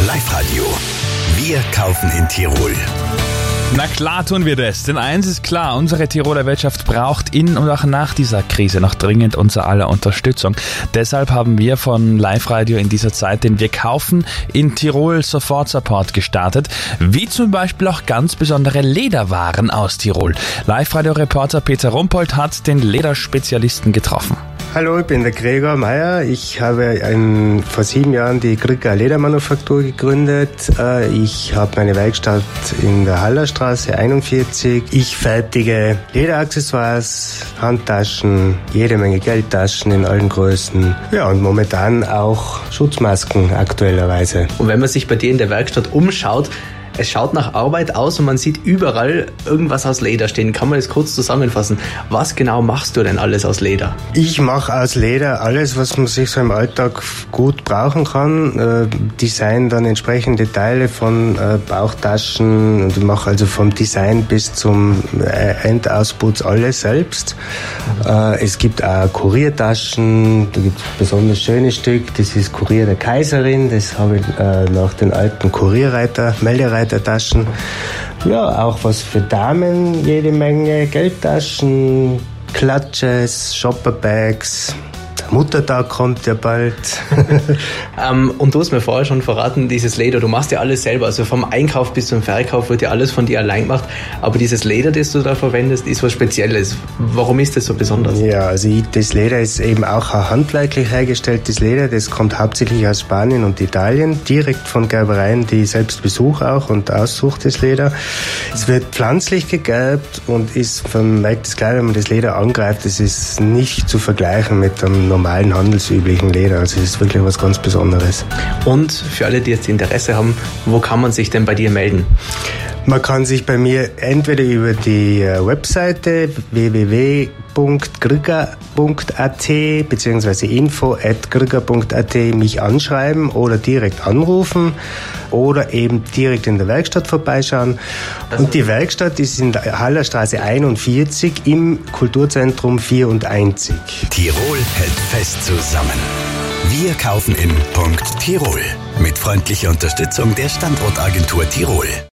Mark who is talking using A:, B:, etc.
A: Live-Radio. Wir kaufen in Tirol.
B: Na klar tun wir das, denn eins ist klar, unsere Tiroler Wirtschaft braucht in und auch nach dieser Krise noch dringend unser aller Unterstützung. Deshalb haben wir von Live-Radio in dieser Zeit den Wir kaufen in Tirol Sofort-Support gestartet, wie zum Beispiel auch ganz besondere Lederwaren aus Tirol. Live-Radio-Reporter Peter Rumpold hat den Lederspezialisten getroffen.
C: Hallo, ich bin der Gregor Meier. Ich habe vor 7 Jahren die Grücker Ledermanufaktur gegründet. Ich habe meine Werkstatt in der Hallerstraße 41. Ich fertige Lederaccessoires, Handtaschen, jede Menge Geldtaschen in allen Größen. Ja, und momentan auch Schutzmasken aktuellerweise.
D: Und wenn man sich bei dir in der Werkstatt umschaut, es schaut nach Arbeit aus und man sieht überall irgendwas aus Leder stehen. Kann man das kurz zusammenfassen? Was genau machst du denn alles aus Leder?
C: Ich mache aus Leder alles, was man sich so im Alltag gut brauchen kann. Design dann entsprechende Teile von Bauchtaschen und ich mache also vom Design bis zum Endausputz alles selbst. Es gibt auch Kuriertaschen, da gibt es ein besonders schönes Stück, das ist Kurier der Kaiserin, das habe ich nach den alten Meldereitertaschen. Ja, auch was für Damen, jede Menge Geldtaschen, Clutches, Shopperbags. Der Muttertag kommt ja bald.
D: Und du hast mir vorher schon verraten, dieses Leder, du machst ja alles selber, also vom Einkauf bis zum Verkauf wird ja alles von dir allein gemacht, aber dieses Leder, das du da verwendest, ist was Spezielles. Warum ist das so besonders?
C: Ja, also das Leder ist eben auch ein handwerklich hergestelltes Leder, das kommt hauptsächlich aus Spanien und Italien, direkt von Gerbereien, die ich selbst besuche auch und aussuche das Leder. Es wird pflanzlich gegerbt und man merkt es gleich, wenn man das Leder angreift, es ist nicht zu vergleichen mit einem normalen handelsüblichen Leder. Also es ist wirklich was ganz Besonderes.
D: Und für alle, die jetzt Interesse haben, wo kann man sich denn bei dir melden?
C: Man kann sich bei mir entweder über die Webseite www.grücker.at bzw. info@grücker.at mich anschreiben oder direkt anrufen oder eben direkt in der Werkstatt vorbeischauen. Und die Werkstatt ist in der Hallerstraße 41 im Kulturzentrum 94.
A: Tirol hält fest zusammen. Wir kaufen in Tirol mit freundlicher Unterstützung der Standortagentur Tirol.